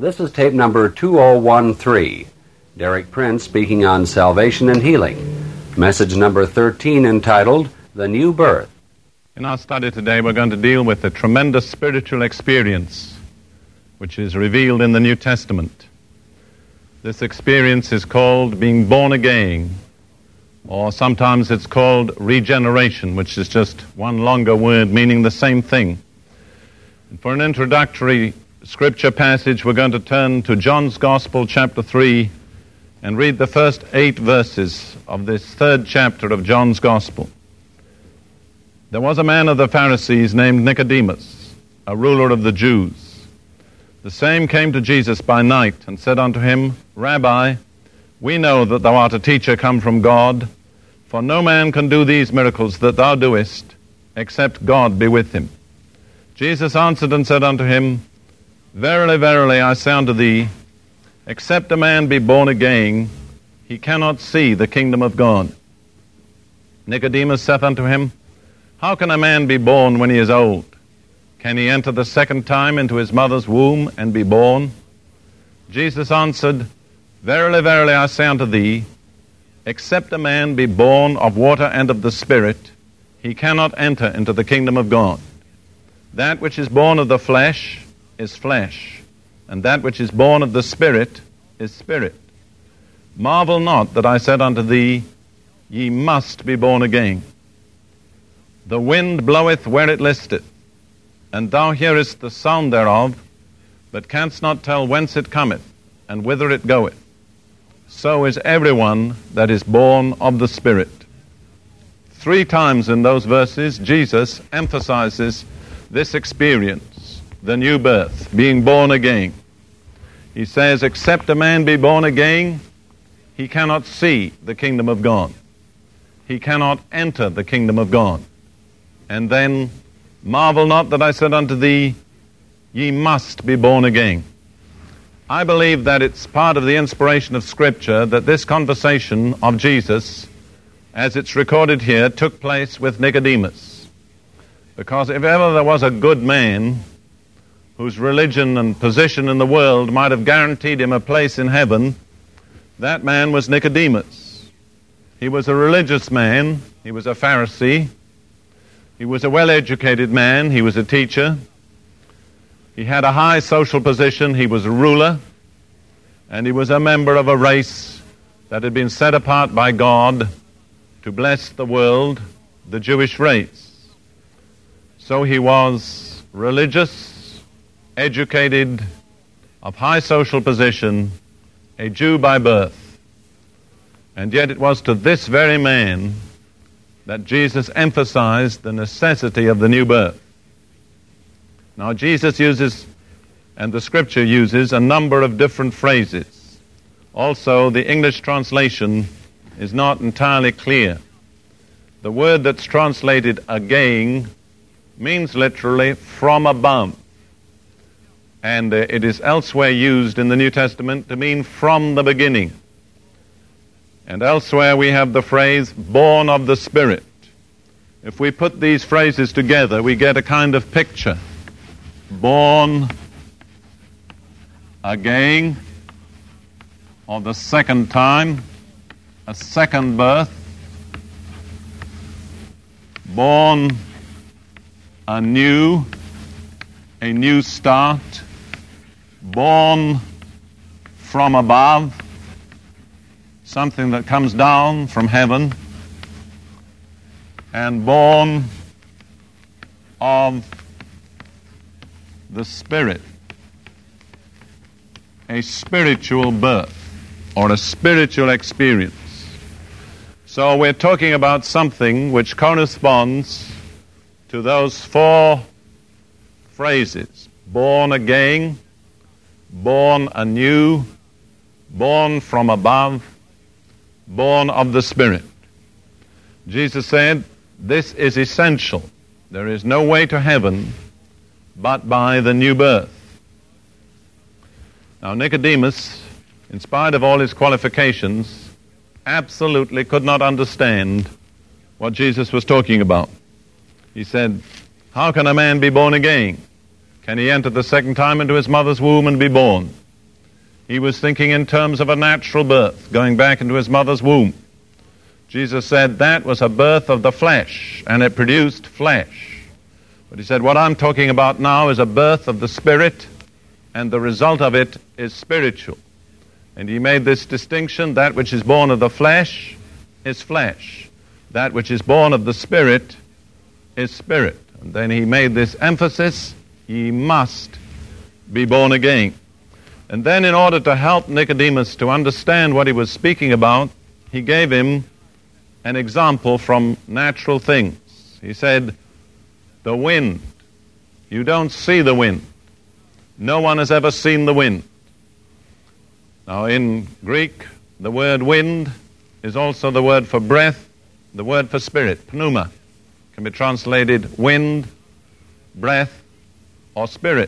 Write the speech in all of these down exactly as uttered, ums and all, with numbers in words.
This is tape number two oh one three. Derek Prince speaking on salvation and healing. Message number thirteen entitled, The New Birth. In our study today, we're going to deal with the tremendous spiritual experience which is revealed in the New Testament. This experience is called being born again, or sometimes it's called regeneration, which is just one longer word meaning the same thing. And for an introductory scripture passage, we're going to turn to John's Gospel, chapter three, and read the first eight verses of this third chapter of John's Gospel. There was a man of the Pharisees named Nicodemus, a ruler of the Jews. The same came to Jesus by night and said unto him, Rabbi, we know that thou art a teacher come from God, for no man can do these miracles that thou doest, except God be with him. Jesus answered and said unto him, Verily, verily, I say unto thee, except a man be born again, he cannot see the kingdom of God. Nicodemus saith unto him, How can a man be born when he is old? Can he enter the second time into his mother's womb and be born? Jesus answered, Verily, verily, I say unto thee, except a man be born of water and of the Spirit, he cannot enter into the kingdom of God. That which is born of the flesh is flesh, and that which is born of the Spirit is spirit. Marvel not that I said unto thee, Ye must be born again. The wind bloweth where it listeth, and thou hearest the sound thereof, but canst not tell whence it cometh, and whither it goeth. So is everyone that is born of the Spirit. Three times in those verses, Jesus emphasizes this experience, the new birth, being born again. He says, except a man be born again, he cannot see the kingdom of God. He cannot enter the kingdom of God. And then, marvel not that I said unto thee, ye must be born again. I believe that it's part of the inspiration of Scripture that this conversation of Jesus, as it's recorded here, took place with Nicodemus. Because if ever there was a good man whose religion and position in the world might have guaranteed him a place in heaven, that man was Nicodemus. He was a religious man. He was a Pharisee. He was a well-educated man. He was a teacher. He had a high social position. He was a ruler. And he was a member of a race that had been set apart by God to bless the world, the Jewish race. So he was religious, educated, of high social position, a Jew by birth. And yet it was to this very man that Jesus emphasized the necessity of the new birth. Now Jesus uses, and the Scripture uses, a number of different phrases. Also, the English translation is not entirely clear. The word that's translated again means literally from above. And uh, it is elsewhere used in the New Testament to mean from the beginning. And elsewhere we have the phrase, born of the Spirit. If we put these phrases together, we get a kind of picture. Born again, or the second time, a second birth. Born anew, a new start. Born from above, something that comes down from heaven, and born of the Spirit, a spiritual birth or a spiritual experience. So we're talking about something which corresponds to those four phrases: born again, born anew, born from above, born of the Spirit. Jesus said, this is essential. There is no way to heaven but by the new birth. Now Nicodemus, in spite of all his qualifications, absolutely could not understand what Jesus was talking about. He said, how can a man be born again? Can he enter the second time into his mother's womb and be born? He was thinking in terms of a natural birth, going back into his mother's womb. Jesus said that was a birth of the flesh, and it produced flesh. But he said, what I'm talking about now is a birth of the Spirit, and the result of it is spiritual. And he made this distinction: that which is born of the flesh is flesh. That which is born of the Spirit is spirit. And then he made this emphasis: ye must be born again. And then, in order to help Nicodemus to understand what he was speaking about, he gave him an example from natural things. He said, the wind. You don't see the wind. No one has ever seen the wind. Now, in Greek, the word wind is also the word for breath, the word for spirit, pneuma. Can be translated wind, breath, or spirit.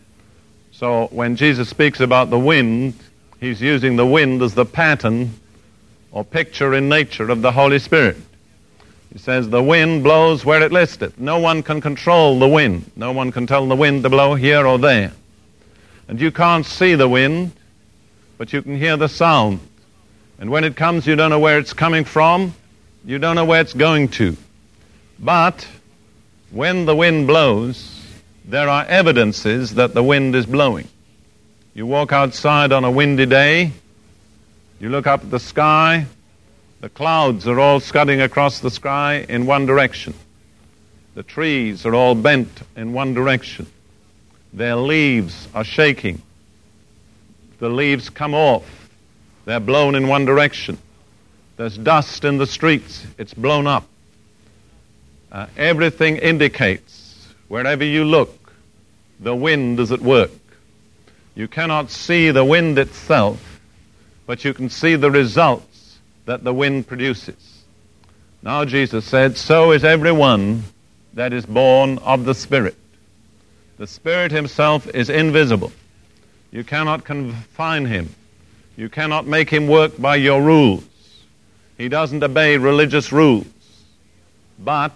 So when Jesus speaks about the wind, he's using the wind as the pattern or picture in nature of the Holy Spirit. He says the wind blows where it listeth. No one can control the wind. No one can tell the wind to blow here or there. And you can't see the wind, but you can hear the sound. And when it comes, you don't know where it's coming from. You don't know where it's going to. But when the wind blows, there are evidences that the wind is blowing. You walk outside on a windy day, you look up at the sky, the clouds are all scudding across the sky in one direction. The trees are all bent in one direction. Their leaves are shaking. The leaves come off. They're blown in one direction. There's dust in the streets. It's blown up. Uh, everything indicates, wherever you look, the wind is at work. You cannot see the wind itself, but you can see the results that the wind produces. Now Jesus said, so is everyone that is born of the Spirit. The Spirit himself is invisible. You cannot confine him. You cannot make him work by your rules. He doesn't obey religious rules. But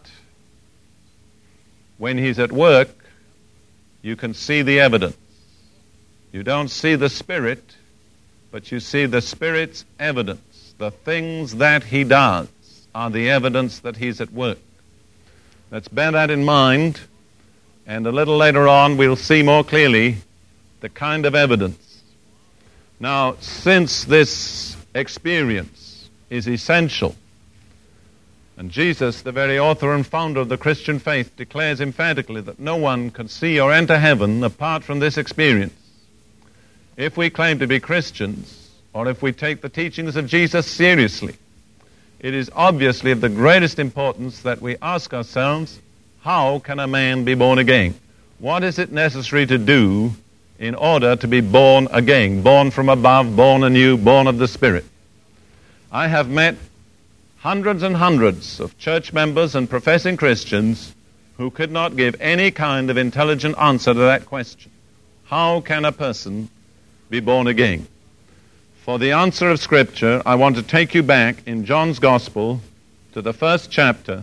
when he's at work, you can see the evidence. You don't see the Spirit, but you see the Spirit's evidence. The things that he does are the evidence that he's at work. Let's bear that in mind, and a little later on we'll see more clearly the kind of evidence. Now, since this experience is essential, and Jesus, the very author and founder of the Christian faith, declares emphatically that no one can see or enter heaven apart from this experience. If we claim to be Christians, or if we take the teachings of Jesus seriously, it is obviously of the greatest importance that we ask ourselves, how can a man be born again? What is it necessary to do in order to be born again, born from above, born anew, born of the Spirit? I have met hundreds and hundreds of church members and professing Christians who could not give any kind of intelligent answer to that question. How can a person be born again? For the answer of Scripture, I want to take you back in John's Gospel to the first chapter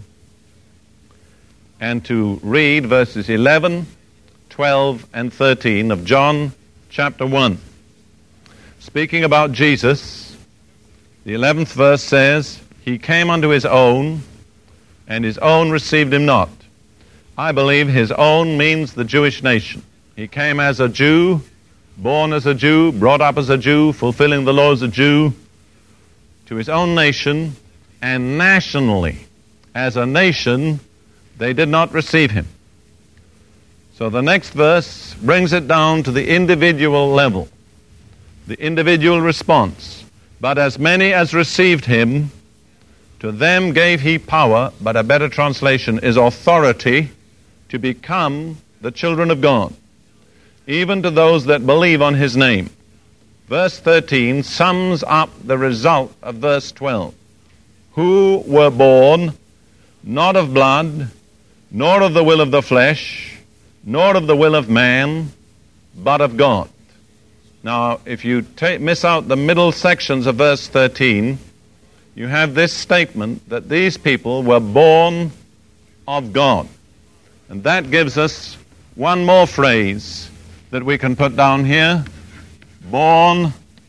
and to read verses eleven, twelve, and thirteen of John chapter one. Speaking about Jesus, the eleventh verse says, he came unto his own, and his own received him not. I believe his own means the Jewish nation. He came as a Jew, born as a Jew, brought up as a Jew, fulfilling the laws of a Jew, to his own nation, and nationally, as a nation, they did not receive him. So the next verse brings it down to the individual level, the individual response. But as many as received him, to them gave he power, but a better translation is authority, to become the children of God, even to those that believe on his name. Verse thirteen sums up the result of verse twelve. Who were born not of blood, nor of the will of the flesh, nor of the will of man, but of God. Now, if you ta- miss out the middle sections of verse thirteen, you have this statement that these people were born of God. And that gives us one more phrase that we can put down here. Born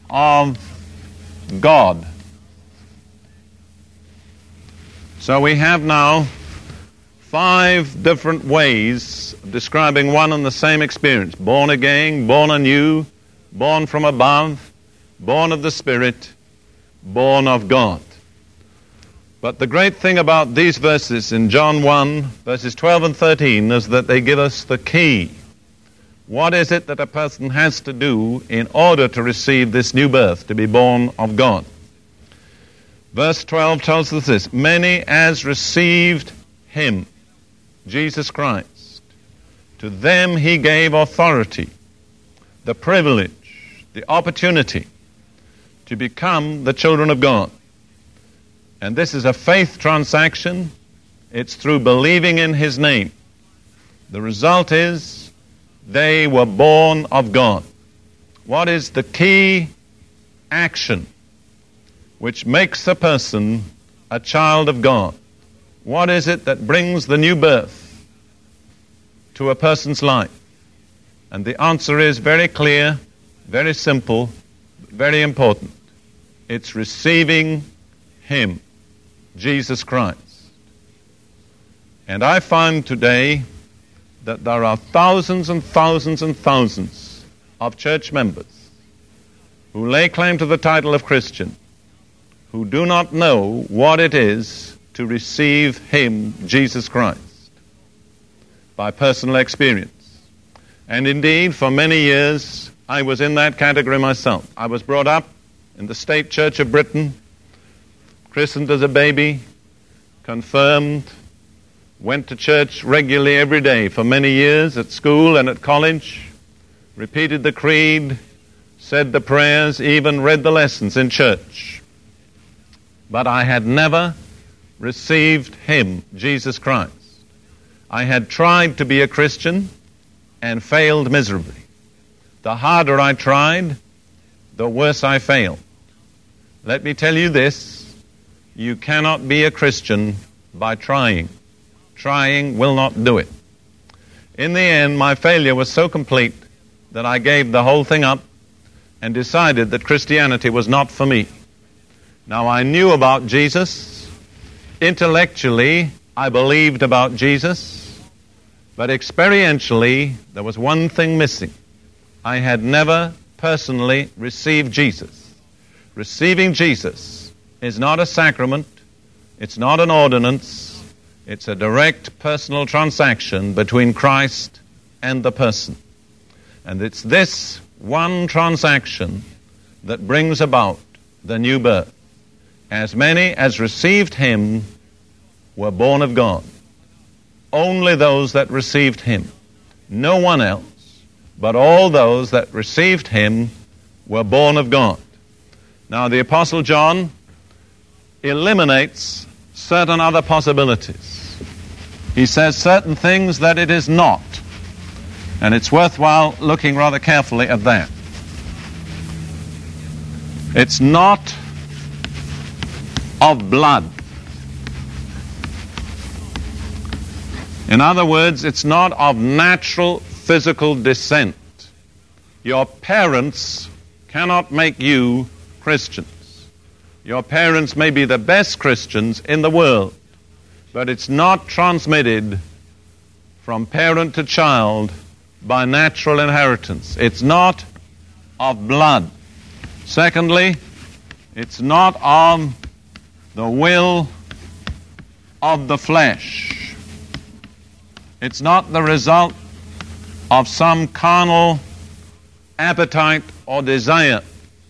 of God. So we have now five different ways of describing one and the same experience. Born again, born anew, born from above, born of the Spirit, born of God. But the great thing about these verses in John one, verses twelve and thirteen, is that they give us the key. What is it that a person has to do in order to receive this new birth, to be born of God? Verse twelve tells us this: many as received him, Jesus Christ, to them he gave authority, the privilege, the opportunity to become the children of God. And this is a faith transaction. It's through believing in his name. The result is they were born of God. What is the key action which makes a person a child of God? What is it that brings the new birth to a person's life? And the answer is very clear, very simple, very important. It's receiving him, Jesus Christ. And I find today that there are thousands and thousands and thousands of church members who lay claim to the title of Christian, who do not know what it is to receive him, Jesus Christ, by personal experience. And indeed, for many years, I was in that category myself. I was brought up in the State Church of Britain, christened as a baby, confirmed, went to church regularly every day for many years at school and at college, repeated the creed, said the prayers, even read the lessons in church. But I had never received him, Jesus Christ. I had tried to be a Christian and failed miserably. The harder I tried, the worse I failed. Let me tell you this: you cannot be a Christian by trying. Trying will not do it. In the end, my failure was so complete that I gave the whole thing up and decided that Christianity was not for me. Now, I knew about Jesus. Intellectually, I believed about Jesus. But experientially, there was one thing missing. I had never personally received Jesus. Receiving Jesus is not a sacrament. It's not an ordinance. It's a direct personal transaction between Christ and the person. And it's this one transaction that brings about the new birth. As many as received him were born of God. Only those that received him. No one else, but all those that received him were born of God. Now, the Apostle John eliminates certain other possibilities. He says certain things that it is not. And it's worthwhile looking rather carefully at that. It's not of blood. In other words, it's not of natural physical descent. Your parents cannot make you Christians. Your parents may be the best Christians in the world, but it's not transmitted from parent to child by natural inheritance. It's not of blood. Secondly, it's not of the will of the flesh. It's not the result of some carnal appetite or desire.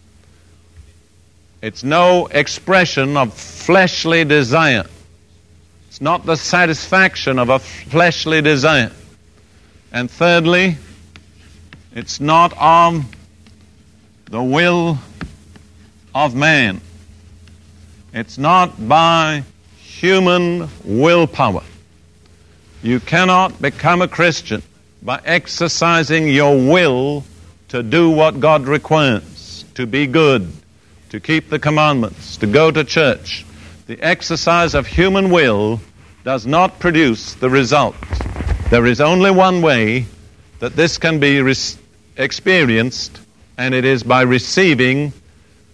It's no expression of fleshly desire. It's not the satisfaction of a fleshly desire. And thirdly, it's not of the will of man. It's not by human willpower. You cannot become a Christian by exercising your will to do what God requires, to be good, to keep the commandments, to go to church. The exercise of human will does not produce the result. There is only one way that this can be re- experienced, and it is by receiving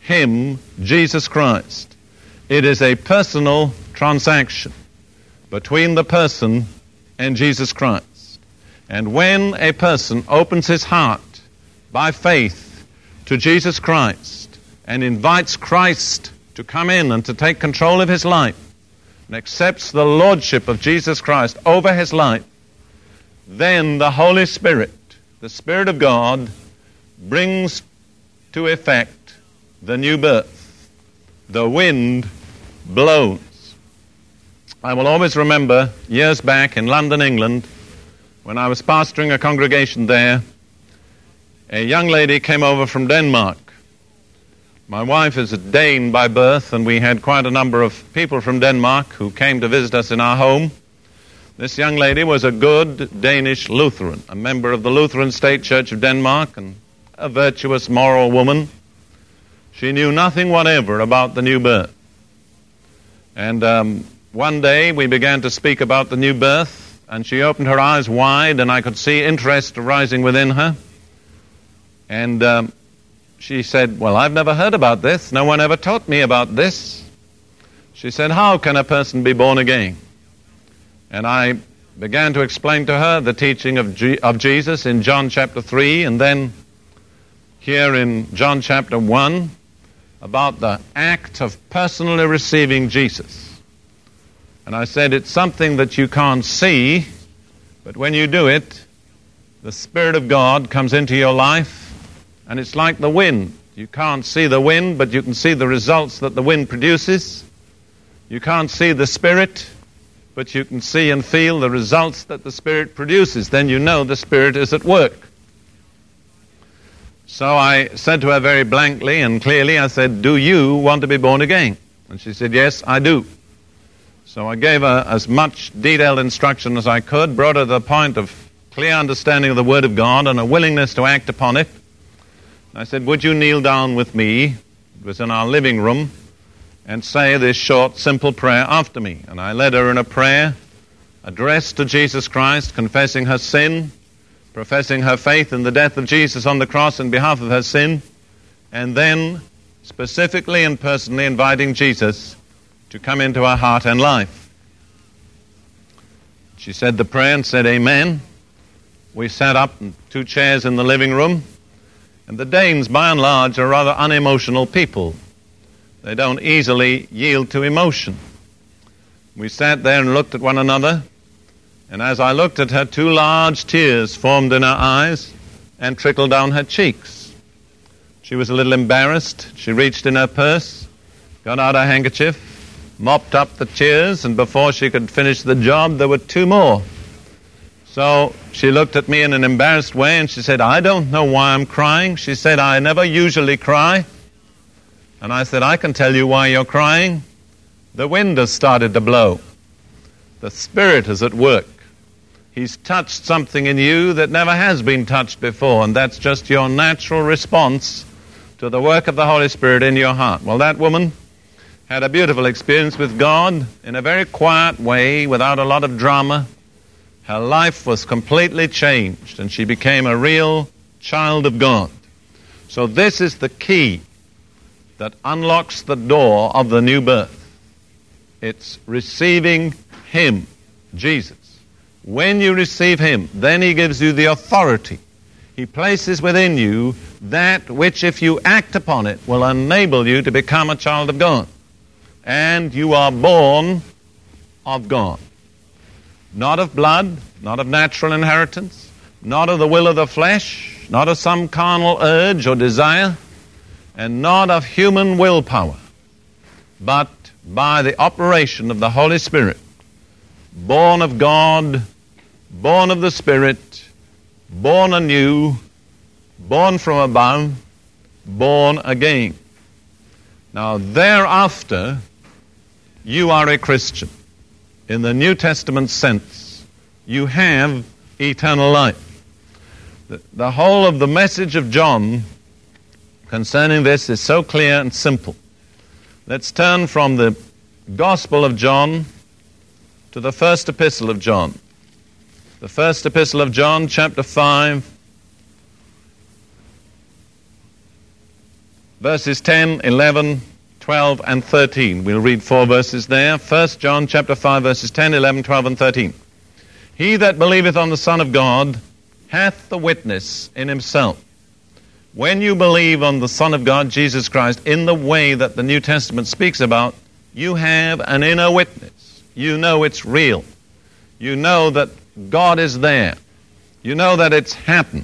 Him, Jesus Christ. It is a personal transaction between the person and Jesus Christ. And when a person opens his heart by faith to Jesus Christ and invites Christ to come in and to take control of his life and accepts the lordship of Jesus Christ over his life, then the Holy Spirit, the Spirit of God, brings to effect the new birth. The wind blows. I will always remember years back in London, England, when I was pastoring a congregation there, a young lady came over from Denmark. My wife is a Dane by birth, and we had quite a number of people from Denmark who came to visit us in our home. This young lady was a good Danish Lutheran, a member of the Lutheran State Church of Denmark, and a virtuous, moral woman. She knew nothing whatever about the new birth. And um, one day we began to speak about the new birth, and she opened her eyes wide, and I could see interest arising within her. And um, she said, "Well, I've never heard about this. No one ever taught me about this." She said, "How can a person be born again?" And I began to explain to her the teaching of, G- of Jesus in John chapter three, and then here in John chapter one, about the act of personally receiving Jesus. And I said, it's something that you can't see, but when you do it, the Spirit of God comes into your life, and it's like the wind. You can't see the wind, but you can see the results that the wind produces. You can't see the Spirit, but you can see and feel the results that the Spirit produces. Then you know the Spirit is at work. So I said to her very blankly and clearly, I said, "Do you want to be born again?" And she said, "Yes, I do." So I gave her as much detailed instruction as I could, brought her to the point of clear understanding of the Word of God and a willingness to act upon it. I said, "Would you kneel down with me?" It was in our living room, "and say this short, simple prayer after me." And I led her in a prayer addressed to Jesus Christ, confessing her sin, professing her faith in the death of Jesus on the cross in behalf of her sin, and then specifically and personally inviting Jesus to come into her heart and life. She said the prayer and said amen. We sat up in two chairs in the living room, and the Danes, by and large, are rather unemotional people. They don't easily yield to emotion. We sat there and looked at one another, and as I looked at her, two large tears formed in her eyes and trickled down her cheeks. She was a little embarrassed. She reached in her purse, got out her handkerchief, mopped up the tears, and before she could finish the job, there were two more. So she looked at me in an embarrassed way, and she said, "I don't know why I'm crying." She said, "I never usually cry." And I said, "I can tell you why you're crying. The wind has started to blow. The Spirit is at work. He's touched something in you that never has been touched before, and that's just your natural response to the work of the Holy Spirit in your heart." Well, that woman had a beautiful experience with God in a very quiet way, without a lot of drama. Her life was completely changed, and she became a real child of God. So this is the key that unlocks the door of the new birth. It's receiving Him, Jesus. When you receive Him, then He gives you the authority. He places within you that which, if you act upon it, will enable you to become a child of God. And you are born of God. Not of blood, not of natural inheritance, not of the will of the flesh, not of some carnal urge or desire, and not of human willpower, but by the operation of the Holy Spirit, born of God, born of the Spirit, born anew, born from above, born again. Now, thereafter, you are a Christian. In the New Testament sense, you have eternal life. The, the whole of the message of John concerning this is so clear and simple. Let's turn from the Gospel of John to the first epistle of John. The first epistle of John, chapter five. verses ten, eleven, twelve, and thirteen. We'll read four verses there. First John chapter five, verses ten, eleven, twelve, and thirteen. He that believeth on the Son of God hath the witness in himself. When you believe on the Son of God, Jesus Christ, in the way that the New Testament speaks about, you have an inner witness. You know it's real. You know that God is there. You know that it's happened.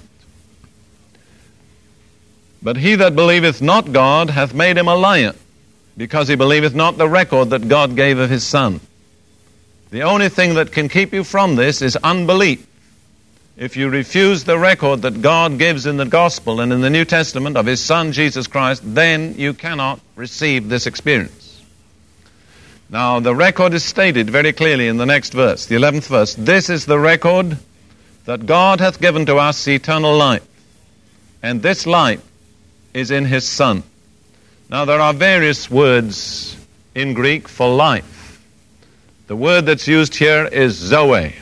But he that believeth not God hath made him a liar, because he believeth not the record that God gave of his Son. The only thing that can keep you from this is unbelief. If you refuse the record that God gives in the Gospel and in the New Testament of his Son, Jesus Christ, then you cannot receive this experience. Now, the record is stated very clearly in the next verse, the eleventh verse. This is the record that God hath given to us eternal life, and this life is in his Son. Now, there are various words in Greek for life. The word that's used here is zoe,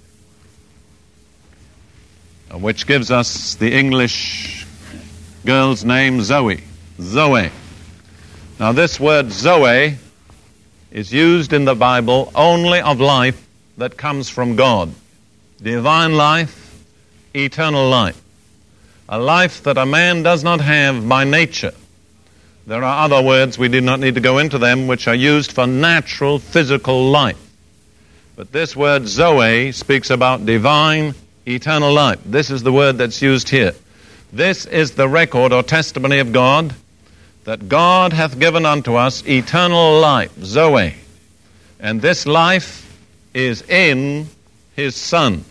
which gives us the English girl's name Zoe. Zoe. Now, this word Zoe is used in the Bible only of life that comes from God. Divine life, eternal life. A life that a man does not have by nature. There are other words, we do not need to go into them, which are used for natural, physical life. But this word Zoe speaks about divine, eternal life. This is the word that's used here. This is the record or testimony of God, that God hath given unto us eternal life, Zoe. And this life is in his Son.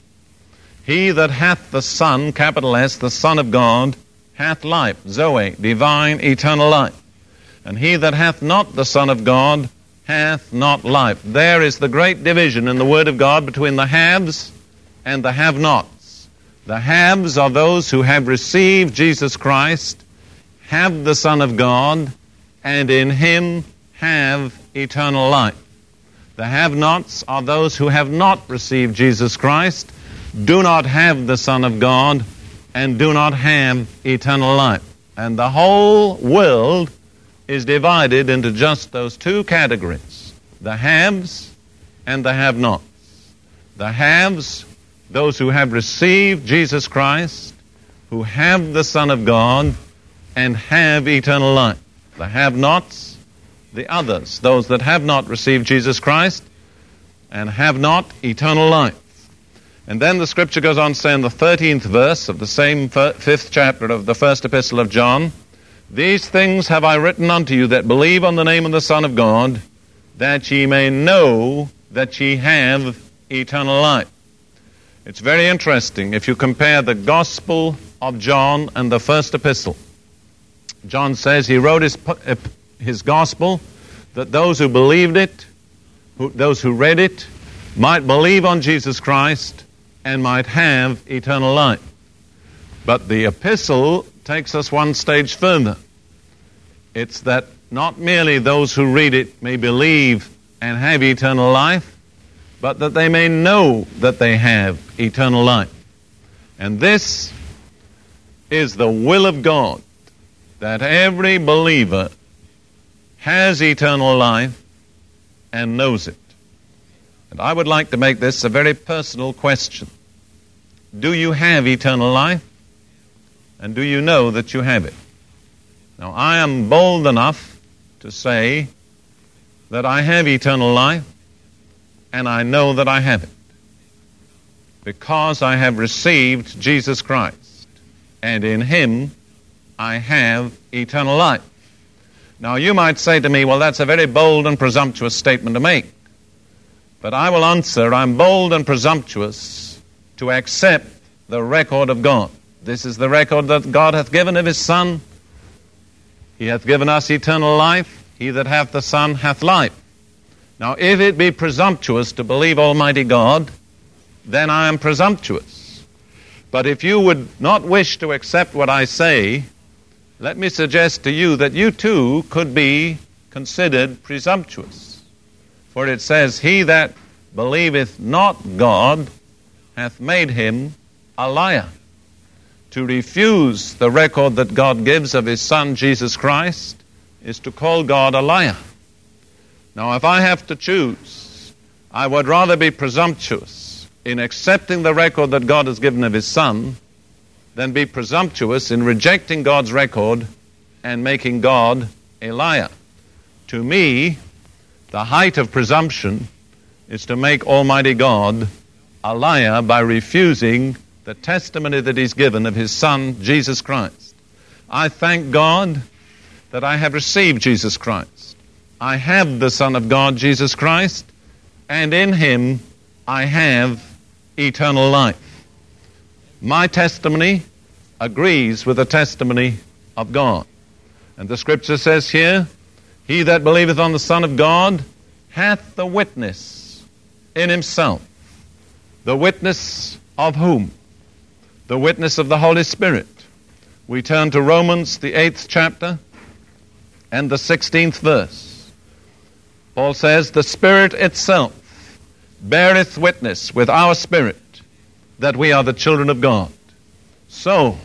He that hath the Son, capital S, the Son of God, hath life, Zoe, divine, eternal life. And he that hath not the Son of God hath not life. There is the great division in the Word of God between the haves and the have-nots. The haves are those who have received Jesus Christ, have the Son of God, and in him have eternal life. The have-nots are those who have not received Jesus Christ, do not have the Son of God, and do not have eternal life. And the whole world is divided into just those two categories, the haves and the have-nots. The haves, those who have received Jesus Christ, who have the Son of God, and have eternal life. The have-nots, the others, those that have not received Jesus Christ and have not eternal life. And then the Scripture goes on to say in the thirteenth verse of the same fifth chapter of the first epistle of John, these things have I written unto you that believe on the name of the Son of God, that ye may know that ye have eternal life. It's very interesting if you compare the Gospel of John and the first epistle. John says he wrote his, his Gospel that those who believed it, who, those who read it, might believe on Jesus Christ and might have eternal life. But the epistle takes us one stage further. It's that not merely those who read it may believe and have eternal life, but that they may know that they have eternal life. And this is the will of God, that every believer has eternal life and knows it. And I would like to make this a very personal question. Do you have eternal life? And do you know that you have it? Now, I am bold enough to say that I have eternal life, and I know that I have it, because I have received Jesus Christ, and in him I have eternal life. Now, you might say to me, well, that's a very bold and presumptuous statement to make. But I will answer, I'm bold and presumptuous to accept the record of God. This is the record that God hath given of his Son. He hath given us eternal life. He that hath the Son hath life. Now, if it be presumptuous to believe Almighty God, then I am presumptuous. But if you would not wish to accept what I say, let me suggest to you that you too could be considered presumptuous. For it says, he that believeth not God hath made him a liar, To refuse the record that God gives of his Son, Jesus Christ, is to call God a liar. Now, if I have to choose, I would rather be presumptuous in accepting the record that God has given of his Son than be presumptuous in rejecting God's record and making God a liar. To me, the height of presumption is to make Almighty God a liar by refusing the testimony that he's given of his Son, Jesus Christ. I thank God that I have received Jesus Christ. I have the Son of God, Jesus Christ, and in him I have eternal life. My testimony agrees with the testimony of God. And the Scripture says here, he that believeth on the Son of God hath the witness in himself. The witness of whom? The witness of the Holy Spirit. We turn to Romans, the eighth chapter, and the sixteenth verse. Paul says, the Spirit itself beareth witness with our spirit that we are the children of God. So,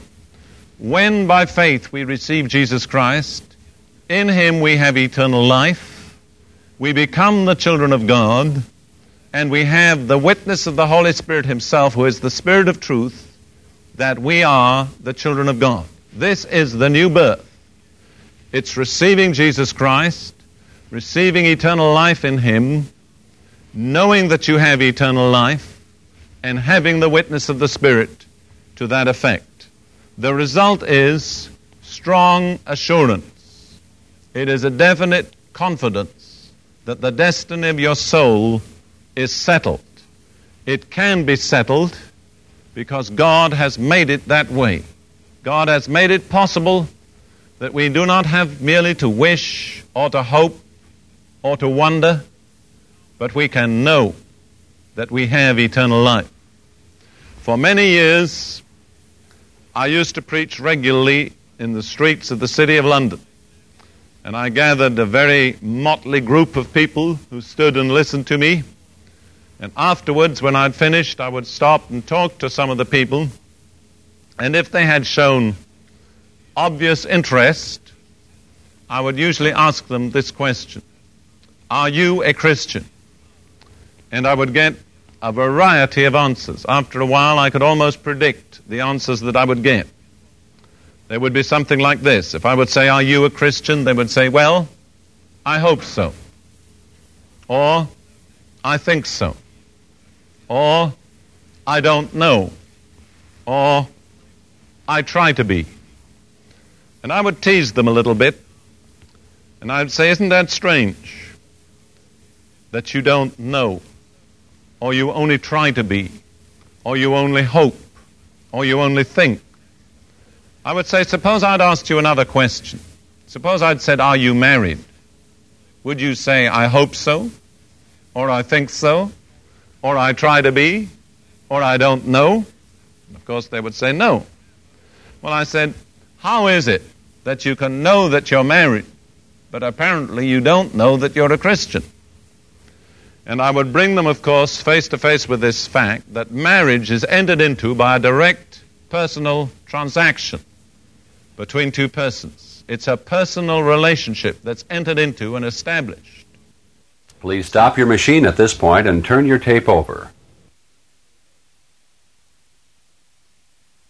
when by faith we receive Jesus Christ, in him we have eternal life, we become the children of God, and we have the witness of the Holy Spirit himself, who is the Spirit of truth, that we are the children of God. This is the new birth. It's receiving Jesus Christ, receiving eternal life in him, knowing that you have eternal life, and having the witness of the Spirit to that effect. The result is strong assurance. It is a definite confidence that the destiny of your soul is settled. It can be settled because God has made it that way. God has made it possible that we do not have merely to wish or to hope or to wonder, but we can know that we have eternal life. For many years, I used to preach regularly in the streets of the city of London, and I gathered a very motley group of people who stood and listened to me. And afterwards, when I'd finished, I would stop and talk to some of the people. And if they had shown obvious interest, I would usually ask them this question: are you a Christian? And I would get a variety of answers. After a while, I could almost predict the answers that I would get. They would be something like this. If I would say, are you a Christian? They would say, well, I hope so. Or, I think so. Or, I don't know. Or, I try to be. And I would tease them a little bit, and I would say, isn't that strange that you don't know, or you only try to be, or you only hope, or you only think? I would say, suppose I'd asked you another question. Suppose I'd said, are you married? Would you say, I hope so, or I think so, or I try to be, or I don't know? Of course, they would say no. Well, I said, how is it that you can know that you're married, but apparently you don't know that you're a Christian? And I would bring them, of course, face to face with this fact that marriage is entered into by a direct personal transaction between two persons. It's a personal relationship that's entered into and established. Please stop your machine at this point and turn your tape over.